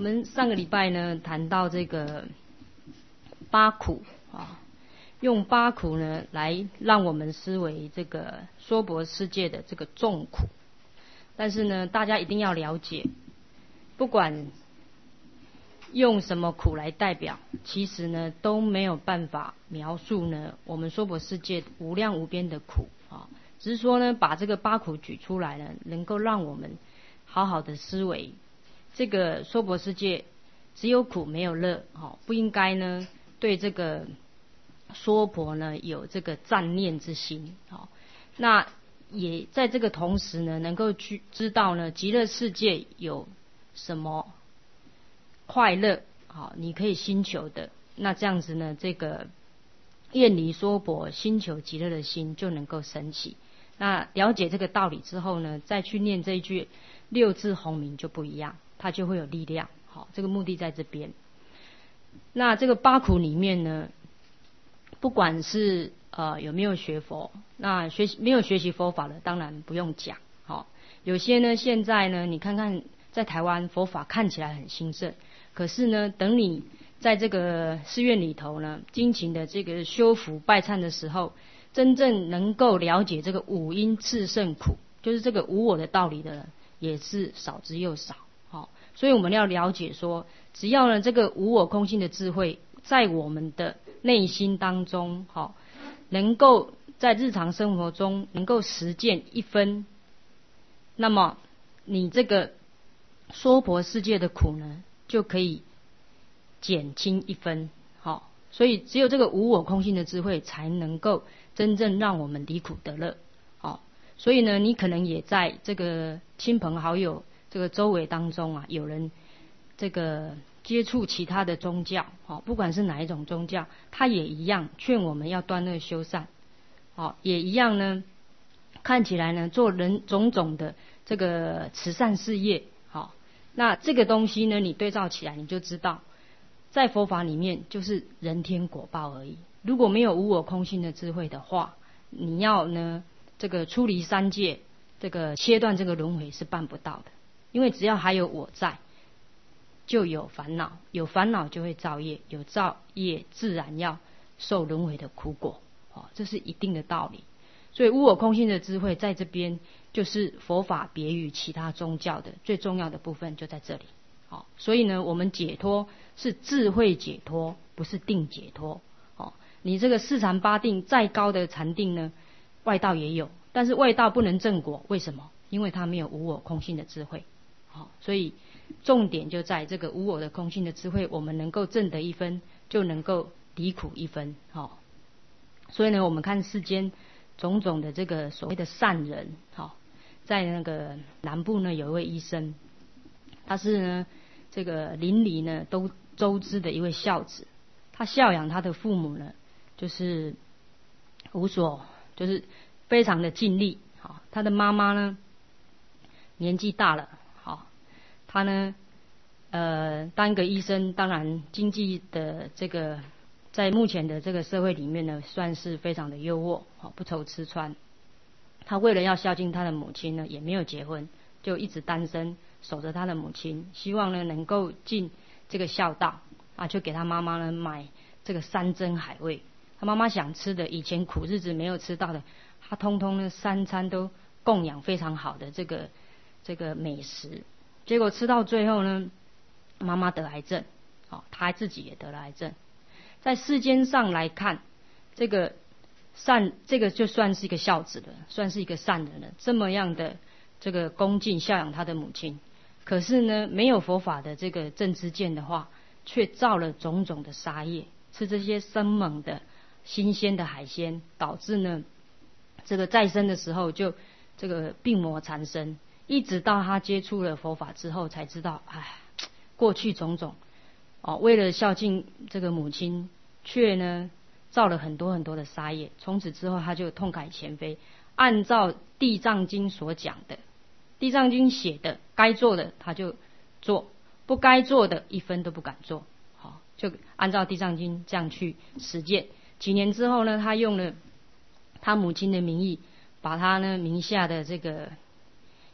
们上个礼拜呢谈到这个八苦啊，用八苦呢来让我们思维这个娑婆世界的这个众苦。但是呢，大家一定要了解，不管用什么苦来代表，其实呢都没有办法描述呢我们娑婆世界无量无边的苦啊。只是说呢，把这个八苦举出来呢，能够让我们好好的思维，这个娑婆世界只有苦没有乐，不应该呢对这个娑婆呢有这个赞念之心。那也在这个同时呢，能够去知道呢极乐世界有什么快乐，你可以心求的。那这样子呢，这个厌离娑婆心求极乐的心就能够升起。那了解这个道理之后呢，再去念这一句六字洪名就不一样，它就会有力量。这个目的在这边。那这个八苦里面呢，不管是有没有学佛，那没有学习佛法的当然不用讲。有些呢现在呢你看看在台湾佛法看起来很兴盛，可是呢等你在这个寺院里头呢精勤的这个修福拜忏的时候，真正能够了解这个五阴炽盛苦，就是这个无我的道理的人也是少之又少。所以我们要了解说，只要呢这个无我空性的智慧在我们的内心当中，能够在日常生活中能够实践一分，那么你这个娑婆世界的苦呢就可以减轻一分。所以只有这个无我空性的智慧才能够真正让我们离苦得乐。所以呢，你可能也在这个亲朋好友这个周围当中啊，有人这个接触其他的宗教，不管是哪一种宗教，他也一样劝我们要断恶修善，也一样呢，看起来呢做人种种的这个慈善事业。那这个东西呢，你对照起来你就知道，在佛法里面就是人天果报而已。如果没有无我空性的智慧的话，你要呢这个出离三界，这个切断这个轮回是办不到的。因为只要还有我在，就有烦恼，有烦恼就会造业，有造业自然要受轮回的苦果。这是一定的道理。所以无我空性的智慧在这边就是佛法别于其他宗教的最重要的部分就在这里。所以呢，我们解脱是智慧解脱，不是定解脱。你这个四禅八定再高的禅定呢，外道也有，但是外道不能正果，为什么？因为它没有无我空性的智慧。所以重点就在这个无我的空性的智慧，我们能够证得一分，就能够离苦一分。所以呢，我们看世间种种的这个所谓的善人，在那个南部呢有一位医生，他是呢这个邻里呢都周知的一位孝子，他孝养他的父母呢就是就是非常的尽力。他的妈妈呢年纪大了，他呢当一个医生，当然经济的这个在目前的这个社会里面呢算是非常的优渥，不愁吃穿。他为了要孝敬他的母亲呢，也没有结婚，就一直单身守着他的母亲，希望呢能够尽这个孝道啊，就给他妈妈呢买这个山珍海味，他妈妈想吃的，以前苦日子没有吃到的，他通通呢三餐都供养非常好的这个美食。结果吃到最后呢，妈妈得癌症，他自己也得了癌症。在世间上来看，这个就算是一个孝子了，算是一个善人了，这么样的这个恭敬孝养他的母亲。可是呢，没有佛法的这个正知见的话，却造了种种的杀业，吃这些生猛的新鲜的海鲜，导致呢这个在生的时候就这个病魔缠身，一直到他接触了佛法之后才知道，过去种种为了孝敬这个母亲，却呢造了很多很多的杀业。从此之后他就痛改前非，按照地藏经所讲的，地藏经写的该做的他就做，不该做的一分都不敢做。就按照地藏经这样去实践。几年之后呢，他用了他母亲的名义，把他呢名下的这个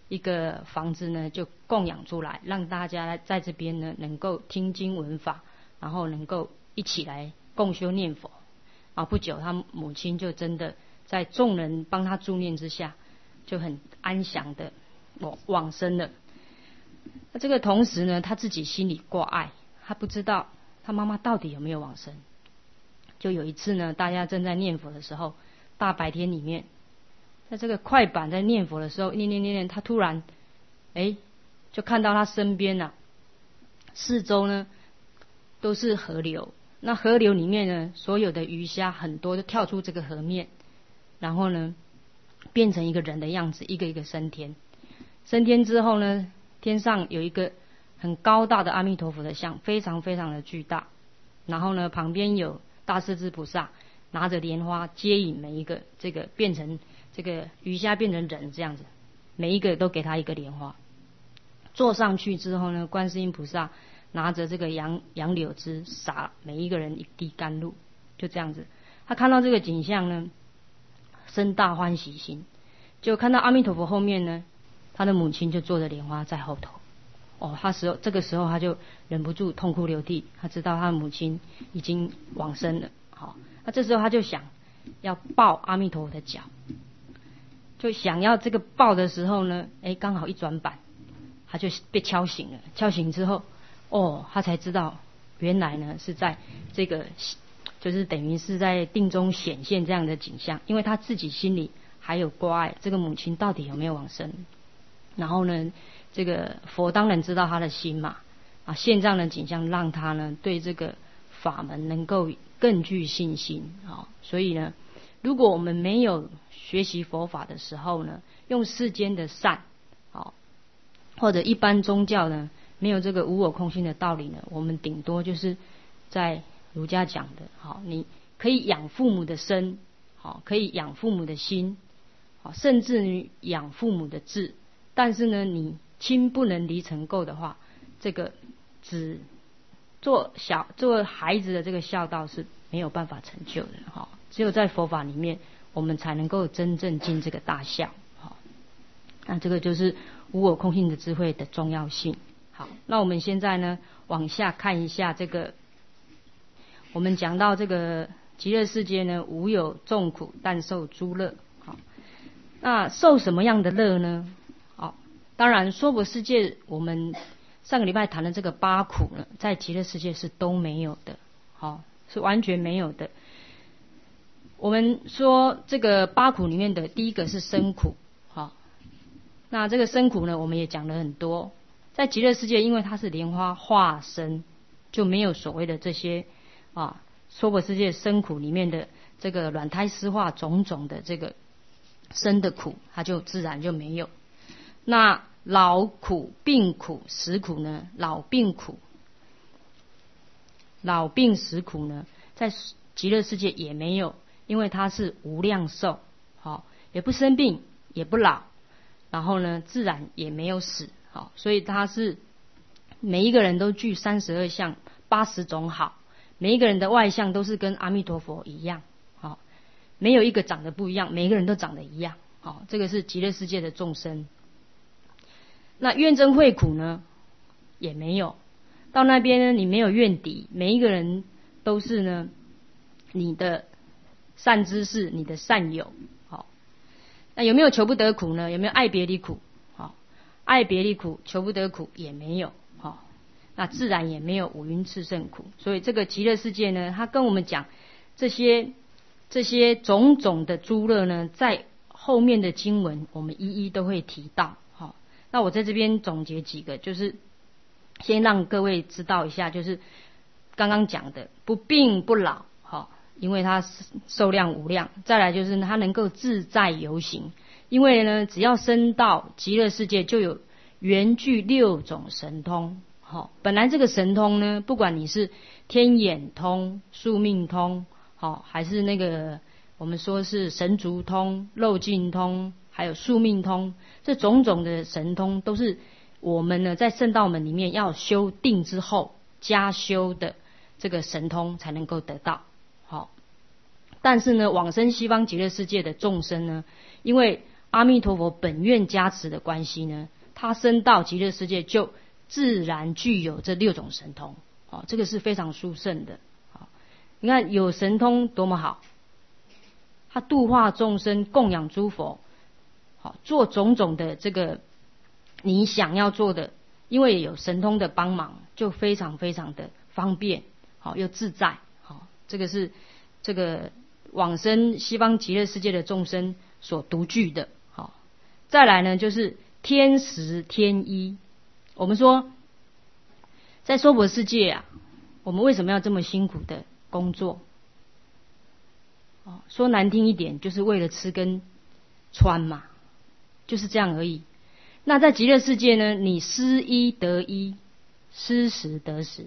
一个房子呢就供养出来，让大家在这边呢能够听经闻法，然后能够一起来共修念佛。不久他母亲就真的在众人帮他助念之下，就很安详的往生了。那这个同时呢，他自己心里挂碍，他不知道他妈妈到底有没有往生。就有一次呢，大家正在念佛的时候，大白天里面，在这个快板在念佛的时候，念，他突然就看到他身边四周呢都是河流。那河流里面呢，所有的鱼虾很多都跳出这个河面，然后呢变成一个人的样子，一个一个升天。升天之后呢，天上有一个很高大的阿弥陀佛的像，非常非常的巨大。然后呢，旁边有大势至菩萨拿着莲花接引每一个这个变成这个鱼虾变成人这样子，每一个都给他一个莲花。坐上去之后呢，观世音菩萨拿着这个杨柳枝洒每一个人一滴甘露，就这样子。他看到这个景象呢，生大欢喜心，就看到阿弥陀佛后面呢，他的母亲就坐着莲花在后头。这个时候他就忍不住痛哭流涕，他知道他的母亲已经往生了。那这时候他就想要抱阿弥陀佛的脚，就想要这个抱的时候呢，刚好一转板，他就被敲醒了。敲醒之后，他才知道原来呢是在这个就是等于是在定中显现这样的景象，因为他自己心里还有挂碍，这个母亲到底有没有往生。然后呢，这个佛当然知道他的心嘛，现这样的景象让他呢对这个法门能够更具信心。所以呢，如果我们没有学习佛法的时候呢，用世间的善，或者一般宗教呢没有这个无我空性的道理呢，我们顶多就是在儒家讲的，你可以养父母的身，可以养父母的心，甚至于养父母的志，但是呢，你亲不能离尘垢的话，这个只做孩子的这个孝道是没有办法成就的。只有在佛法里面，我们才能够真正尽这个大孝。那这个就是无我空性的智慧的重要性。好，那我们现在呢往下看一下这个，我们讲到这个极乐世界呢，无有众苦，但受诸乐。那受什么样的乐呢？当然娑婆世界我们上个礼拜谈的这个八苦呢，在极乐世界是都没有的，是完全没有的。我们说这个八苦里面的第一个是生苦。那这个生苦呢，我们也讲了很多。在极乐世界，因为它是莲花化身，就没有所谓的这些娑婆世界生苦里面的这个卵胎湿化种种的这个生的苦，它就自然就没有。那老苦、病苦、死苦呢？老病死苦呢，在极乐世界也没有，因为它是无量寿，也不生病，也不老，然后呢，自然也没有死，所以它是每一个人都具32相、80种好，每一个人的外相都是跟阿弥陀佛一样，没有一个长得不一样，每一个人都长得一样，这个是极乐世界的众生。那怨憎会苦呢，也没有。到那边呢，你没有怨敌，每一个人都是呢你的善知识，你的善友。那有没有求不得苦呢？有没有爱别离苦？爱别离苦、求不得苦也没有。那自然也没有五蕴炽盛苦。所以这个极乐世界呢，它跟我们讲这些种种的诸乐呢，在后面的经文我们一一都会提到。那我在这边总结几个，就是先让各位知道一下，就是刚刚讲的不病不老，因为它寿量无量。再来就是它能够自在游行，因为呢，只要升到极乐世界，就有缘具6种神通。本来这个神通呢，不管你是天眼通、宿命通，还是那个我们说是神足通、漏尽通，还有宿命通，这种种的神通都是我们呢在圣道门里面要修定之后加修的这个神通才能够得到。但是呢，往生西方极乐世界的众生呢，因为阿弥陀佛本愿加持的关系呢，他升到极乐世界就自然具有这6种神通。这个是非常殊胜的。你看有神通多么好，他度化众生，供养诸佛，做种种的这个你想要做的，因为有神通的帮忙，就非常非常的方便，又自在。这个是这个往生西方极乐世界的众生所独具的。再来呢，就是天时天医。我们说在娑婆世界啊，我们为什么要这么辛苦的工作？说难听一点，就是为了吃跟穿嘛，就是这样而已。那在极乐世界呢，你失医得医，失时得时，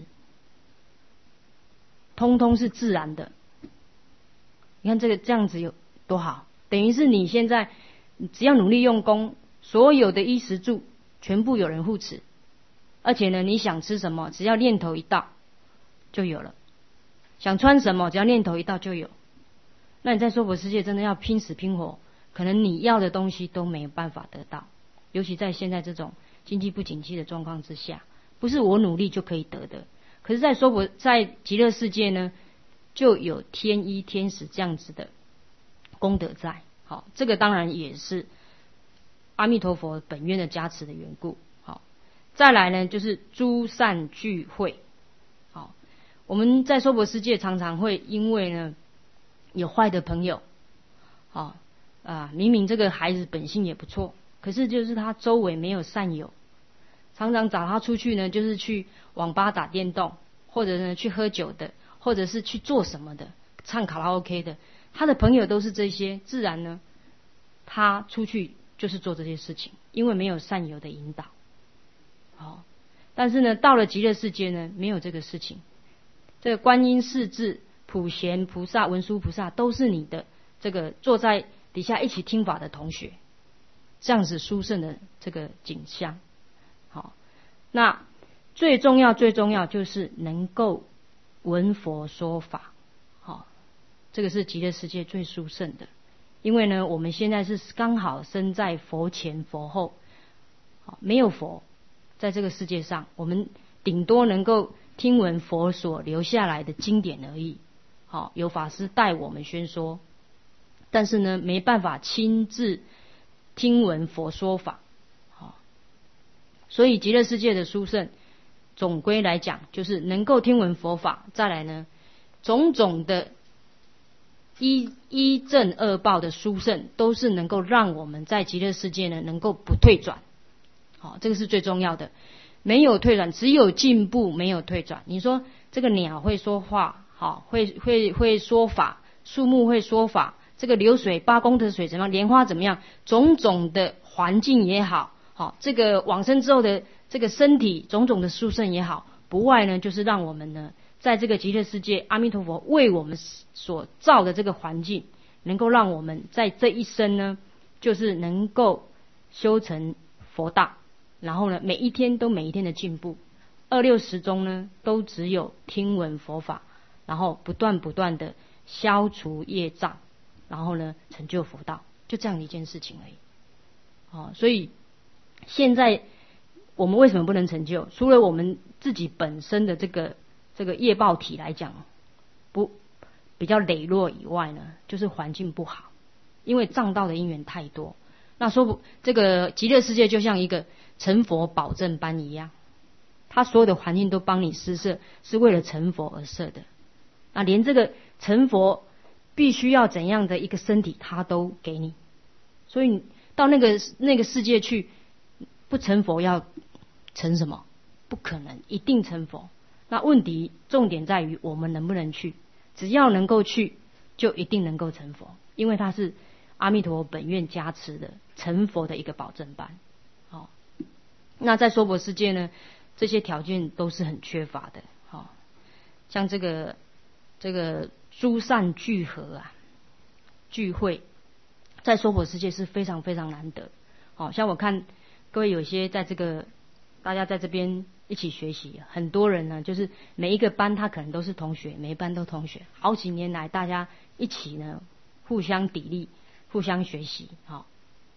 通通是自然的。你看这样子有多好，等于是你现在只要努力用功，所有的衣食住全部有人护持，而且呢，你想吃什么，只要念头一到就有了；想穿什么，只要念头一到就有。那你在娑婆世界真的要拼死拼活，可能你要的东西都没有办法得到。尤其在现在这种经济不景气的状况之下，不是我努力就可以得的。可是在极乐世界呢，就有天医天时这样子的功德在。好，这个当然也是阿弥陀佛本愿的加持的缘故。好，再来呢，就是诸善聚会。好，我们在娑婆世界常常会因为呢有坏的朋友，明明这个孩子本性也不错，可是就是他周围没有善友，常常找他出去呢，就是去网吧打电动，或者呢去喝酒的，或者是去做什么的，唱卡拉 OK 的，他的朋友都是这些，自然呢他出去就是做这些事情，因为没有善友的引导。但是呢到了极乐世界呢，没有这个事情。这个观音世智普贤菩萨文殊菩萨都是你的这个坐在底下一起听法的同学，这样子殊胜的这个景象。好，那最重要就是能够闻佛说法。好，这个是极乐世界最殊胜的。因为呢我们现在是刚好身在佛前佛后，没有佛在这个世界上，我们顶多能够听闻佛所留下来的经典而已。有法师带我们宣说，但是呢没办法亲自听闻佛说法。所以极乐世界的殊胜总归来讲就是能够听闻佛法，再来呢种种的一正二报的殊胜，都是能够让我们在极乐世界呢能够不退转。这个是最重要的，没有退转，只有进步，没有退转。你说这个鸟会说话，会说法，树木会说法，这个流水8公的水怎么样，莲花怎么样，种种的环境也好，这个往生之后的这个身体种种的殊胜也好，不外呢就是让我们呢在这个极乐世界阿弥陀佛为我们所造的这个环境，能够让我们在这一生呢就是能够修成佛道，然后呢每一天的进步，26时中呢都只有听闻佛法，然后不断的消除业障，然后呢成就佛道，就这样的一件事情而已。所以现在我们为什么不能成就？除了我们自己本身的这个业报体来讲不比较羸弱以外呢，就是环境不好，因为障道的因缘太多。那说这个极乐世界就像一个成佛保证班一样，他所有的环境都帮你施设，是为了成佛而设的。那连这个成佛必须要怎样的一个身体他都给你，所以你到那个世界去不成佛要成什么？不可能，一定成佛。那问题重点在于我们能不能去，只要能够去就一定能够成佛，因为它是阿弥陀佛本愿加持的成佛的一个保证班。那在娑婆世界呢，这些条件都是很缺乏的。像这个诸善聚合啊，聚会在娑婆世界是非常非常难得。像我看各位有些在这个大家在这边一起学习，很多人呢就是每一个班他可能都是同学，每一班都同学，好几年来大家一起呢互相砥砺，互相学习。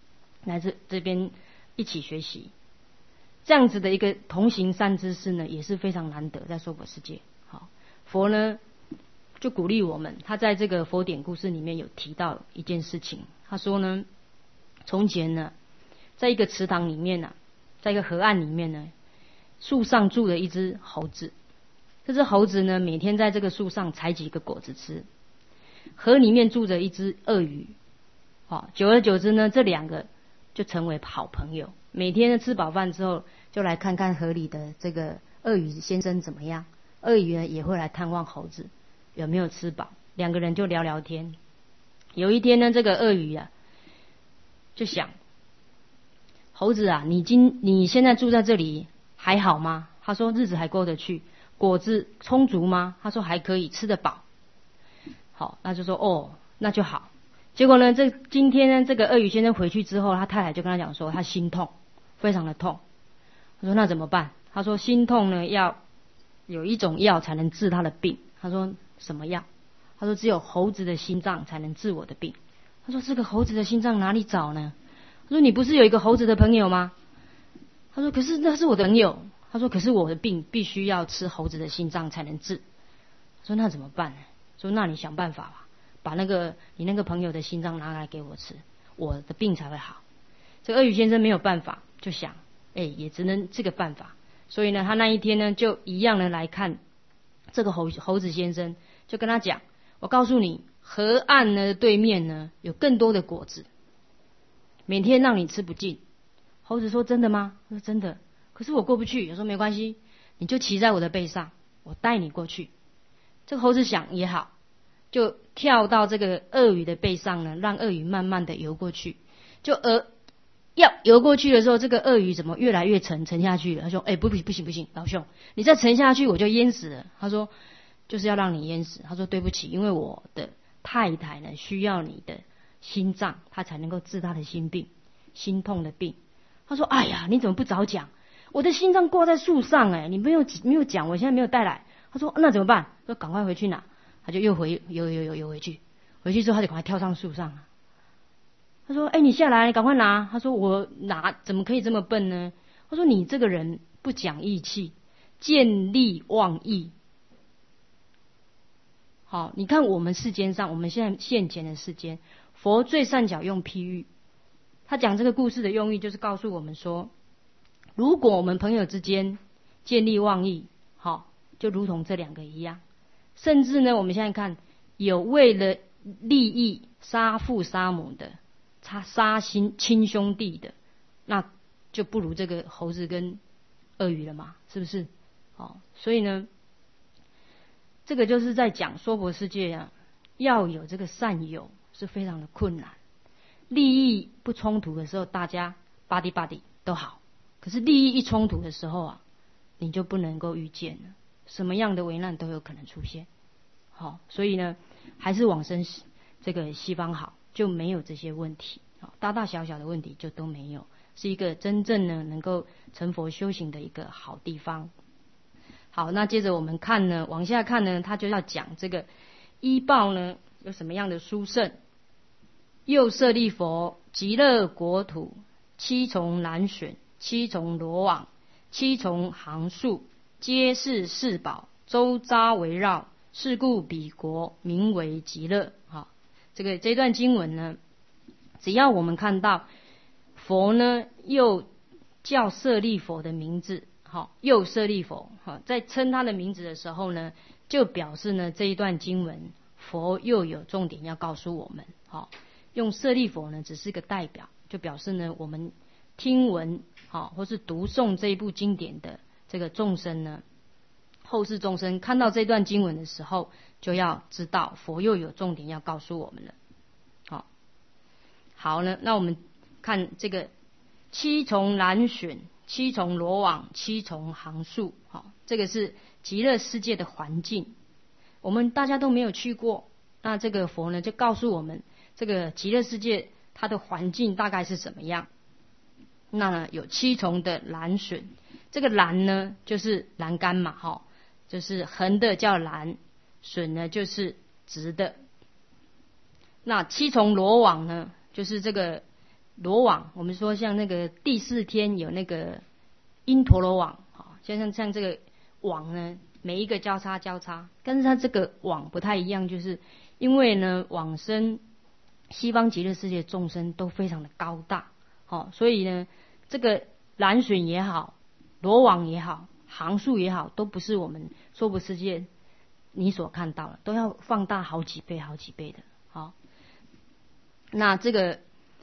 来这边一起学习。这样子的一个同行善知识呢，也是非常难得在娑婆世界。好，佛呢就鼓励我们，他在这个佛典故事里面有提到一件事情，他说呢，从前呢，在一个池塘里面呢，在一个河岸里面呢，树上住了一只猴子。这只猴子呢，每天在这个树上采几个果子吃。河里面住着一只鳄鱼。好，久而久之呢，这两个就成为好朋友。每天呢吃饱饭之后，就来看看河里的这个鳄鱼先生怎么样。鳄鱼呢也会来探望猴子有没有吃饱，两个人就聊聊天。有一天呢，这个鳄鱼啊就想，猴子啊，你现在住在这里还好吗？他说日子还过得去。果子充足吗？他说还可以，吃得饱。好，那就说哦，那就好。结果呢，今天呢，这个鳄鱼先生回去之后，他太太就跟他讲说，他心痛，非常的痛。他说那怎么办？他说心痛呢，要有一种药才能治他的病。他说什么药？他说只有猴子的心脏才能治我的病。他说这个猴子的心脏哪里找呢？他说你不是有一个猴子的朋友吗？他说可是那是我的朋友。他说可是我的病必须要吃猴子的心脏才能治。他说那怎么办呢？说那你想办法吧，把你那个朋友的心脏拿来给我吃，我的病才会好。这个鳄鱼先生没有办法，就想也只能这个办法。所以呢，他那一天呢就一样的来看这个猴子先生，就跟他讲，我告诉你，河岸呢对面呢有更多的果子，每天让你吃不尽。猴子说真的吗？他说真的。可是我过不去。我说没关系，你就骑在我的背上，我带你过去。这个猴子想也好，就跳到这个鳄鱼的背上呢，让鳄鱼慢慢的游过去。要游过去的时候，这个鳄鱼怎么越来越沉下去了？他说不行，老兄，你再沉下去我就淹死了。他说就是要让你淹死。他说对不起，因为我的太太呢需要你的心脏，她才能够治她的心病，心痛的病。他说哎呀，你怎么不早讲？我的心脏挂在树上你没有讲，我现在没有带来。他说那怎么办？说赶快回去拿。他就又回去，回去之后他就赶快跳上树上。他说你下来，赶快拿。他说我拿怎么可以这么笨呢？他说你这个人不讲义气，见利忘义。好，你看我们世间上，我们现前的世间，佛最善巧用譬喻。他讲这个故事的用意就是告诉我们说，如果我们朋友之间见利忘义，就如同这两个一样。甚至呢，我们现在看有为了利益杀父杀母的，杀亲兄弟的，那就不如这个猴子跟鳄鱼了嘛，是不是？所以呢，这个就是在讲娑婆世界啊，要有这个善友是非常的困难。利益不冲突的时候，大家巴蒂都好。可是利益一冲突的时候啊，你就不能够预见了，什么样的危难都有可能出现。所以呢，还是往生这个西方好，就没有这些问题，大大小小的问题就都没有，是一个真正呢能够成佛修行的一个好地方。好，那接着我们看呢，往下看呢，他就要讲这个依报呢有什么样的殊胜。又舍利佛，极乐国土七重蓝选，七重罗网，七重行树，皆是四宝，周匝围绕，是故彼国名为极乐。这段经文呢，只要我们看到佛呢又叫舍利佛的名字，又舍利佛，在称他的名字的时候呢，就表示呢这一段经文佛又有重点要告诉我们。用舍利佛呢只是个代表，就表示呢我们听闻或是读诵这一部经典的这个众生呢，后世众生看到这段经文的时候，就要知道佛又有重点要告诉我们了。好呢，那我们看这个七重蓝选，七重罗网，七重行树。这个是极乐世界的环境，我们大家都没有去过，那这个佛呢就告诉我们这个极乐世界它的环境大概是什么样。那呢有七重的栏选，这个栏呢就是栏杆嘛，就是横的叫栏，选呢就是直的。那七重罗网呢，就是这个罗网，我们说像那个第4天有那个因陀罗网，像这个网呢，每一个交叉，但是它这个网不太一样，就是因为呢往生西方极乐世界众生都非常的高大，所以呢这个蓝水也好，罗网也好，行数也好，都不是我们娑婆世界你所看到的，都要放大好几倍的。好，那这个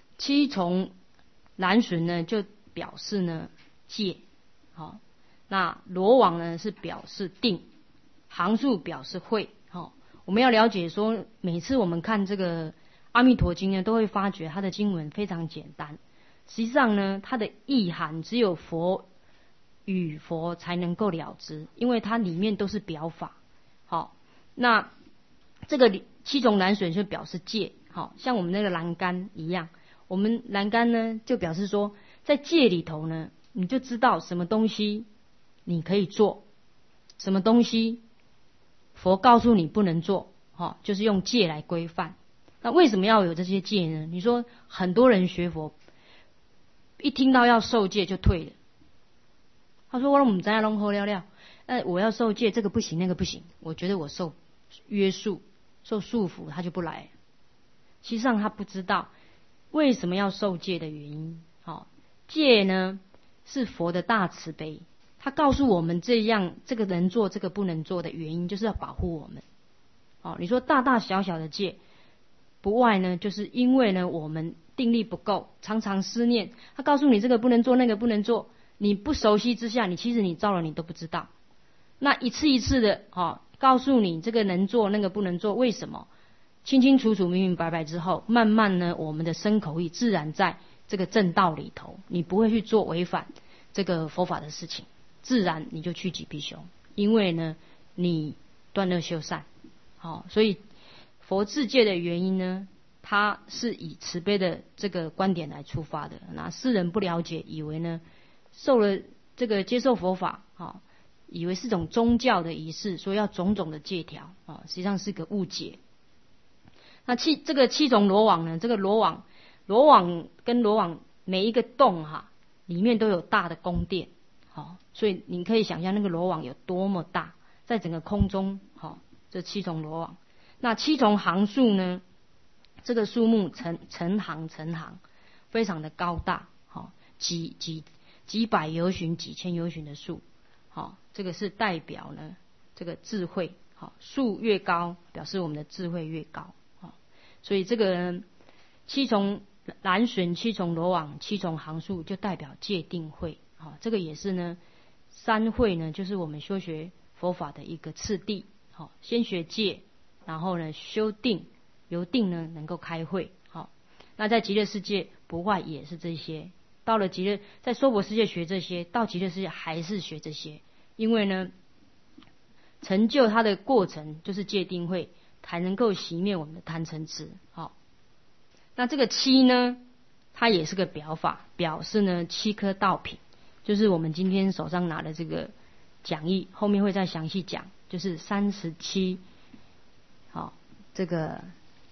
7重蓝水呢，就表示呢戒，好，那罗网呢是表示定，行数表示慧。我们要了解说，每次我们看这个阿弥陀经呢，都会发觉它的经文非常简单，实际上呢它的意涵只有佛与佛才能够了知，因为它里面都是表法。好，那这个7重蓝水就表示戒，好像我们那个栏杆一样，我们栏杆呢就表示说，在戒里头呢，你就知道什么东西你可以做，什么东西佛告诉你不能做，就是用戒来规范。那为什么要有这些戒呢？你说很多人学佛，一听到要受戒就退了。他说我们在弄后了了，我要受戒，这个不行那个不行，我觉得我受约束受束缚，他就不来。实际上他不知道为什么要受戒的原因。戒呢是佛的大慈悲，他告诉我们这个能做这个不能做的原因，就是要保护我们。你说大大小小的戒，不外呢就是因为呢我们定力不够，常常思念，他告诉你这个不能做那个不能做，你不熟悉之下，其实你造了你都不知道。那一次一次的告诉你这个能做那个不能做，为什么清清楚楚明明白白之后，慢慢呢我们的身口意自然在这个正道里头，你不会去做违反这个佛法的事情，自然你就趋吉避凶，因为呢你断恶修善。所以佛制戒的原因呢，它是以慈悲的这个观点来出发的。那世人不了解，以为呢受了这个接受佛法，以为是种宗教的仪式，说要种种的戒条，实际上是个误解。那这个7重罗网呢，这个罗网跟罗网每一个洞里面都有大的宫殿，所以你可以想象那个罗网有多么大，在整个空中，这7重罗网。那7重行数呢，这个数目成行非常的高大，几百由旬几千由旬的数，这个是代表呢这个智慧，数越高表示我们的智慧越高。所以这个7重蓝水、7重罗网、7重行数就代表戒定慧。这个也是呢三慧呢，就是我们修学佛法的一个次第。先学戒，然后呢修定，由定呢能够开慧。那在极乐世界不外也是这些，到了极乐，在娑婆世界学这些，到极乐世界还是学这些，因为呢成就它的过程就是戒定慧，才能够熄灭我们的贪嗔痴。那这个7呢，它也是个表法，表示呢7颗道品，就是我们今天手上拿的这个讲义，后面会再详细讲，就是37，这个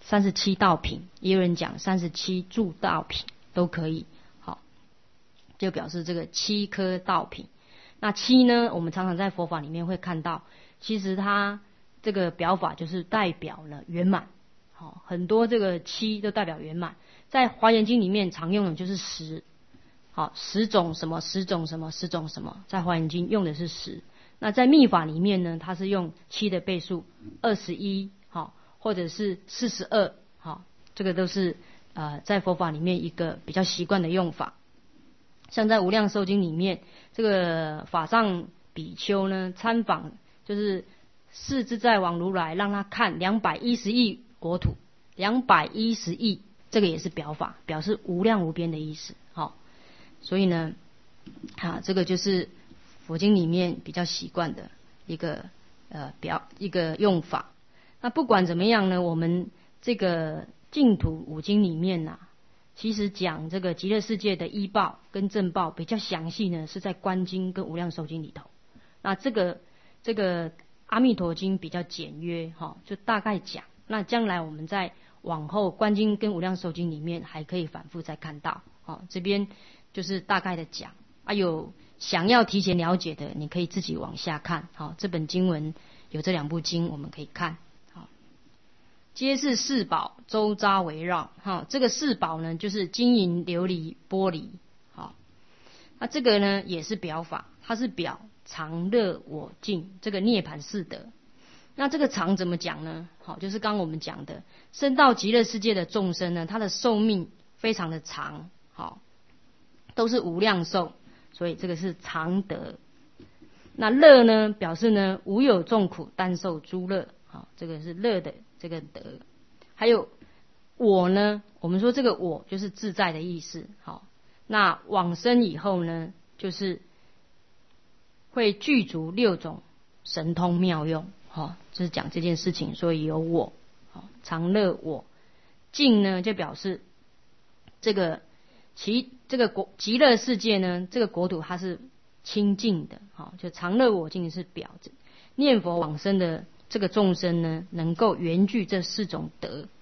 37道品，也有人讲37助道品都可以。就表示这个7颗道品。那7呢，我们常常在佛法里面会看到，其实它这个表法就是代表了圆满。很多这个7都代表圆满，在华严经里面常用的就是10，10种什么10种什么10种什么，在华严经用的是10。那在密法里面呢，它是用7的倍数21，或者是42，这个都是在佛法里面一个比较习惯的用法。像在无量寿经里面，这个法上比丘呢参访，就是世自在王如来让他看210亿国土，210亿，这个也是表法，表示无量无边的意思。所以呢这个就是佛经里面比较习惯的一个用法。那不管怎么样呢，我们这个净土五经里面其实讲这个极乐世界的依报跟正报比较详细呢，是在观经跟无量寿经里头。那这个阿弥陀经比较简约，就大概讲。那将来我们在往后观经跟无量寿经里面还可以反复再看到。这边就是大概的讲有想要提前了解的，你可以自己往下看。这本经文有这2部经我们可以看。皆是四宝周匝围绕。这个四宝呢，就是金银琉璃玻璃。那这个呢也是表法，它是表常乐我净这个涅槃四德。那这个常怎么讲呢？就是刚我们讲的，生到极乐世界的众生呢，他的寿命非常的长，都是无量寿，所以这个是常德。那乐呢，表示呢无有众苦，单受诸乐。这个是乐的这个德。还有我呢，我们说这个我就是自在的意思。那往生以后呢，就是会具足6种神通妙用。就是讲这件事情，所以有我。常乐我净呢，就表示这个极乐世界呢，这个国土它是清净的。就常乐我净是表念佛往生的这个众生呢，能够圆具这4种德。